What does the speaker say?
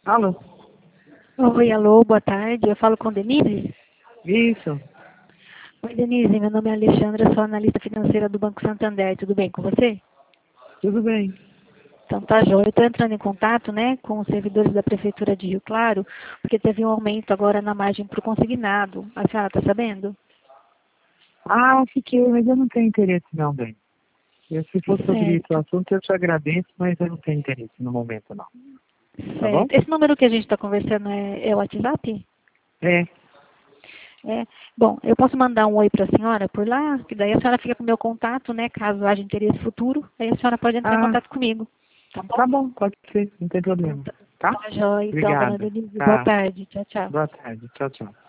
Alô? Oi, alô, boa tarde. Eu falo com Denise? Isso, Oi, Denise, meu nome é Alexandra, sou analista financeira do Banco Santander. Tudo bem com você? tudo bem. Então tá joia. Eu estou entrando em contato, né, com os servidores da Prefeitura de Rio Claro, porque teve um aumento agora na margem para o consignado. A senhora está sabendo? Ah, fiquei, mas eu não tenho interesse não, bem. Se for sobre esse Certo, assunto, eu te agradeço, mas eu não tenho interesse no momento não. Tá bom? certo. Esse número que a gente está conversando é o WhatsApp? É, É. Bom, eu posso mandar um oi para a senhora por lá, que daí a senhora fica com o meu contato, né, caso haja interesse futuro, aí a senhora pode entrar em ah, contato comigo. Tá bom? tá bom, pode ser, não tem Então, problema. tá, Tá? tá joia. Então, dona Obrigada. Denise, boa Tá. tarde. Tchau, tchau. Boa tarde. Tchau, tchau.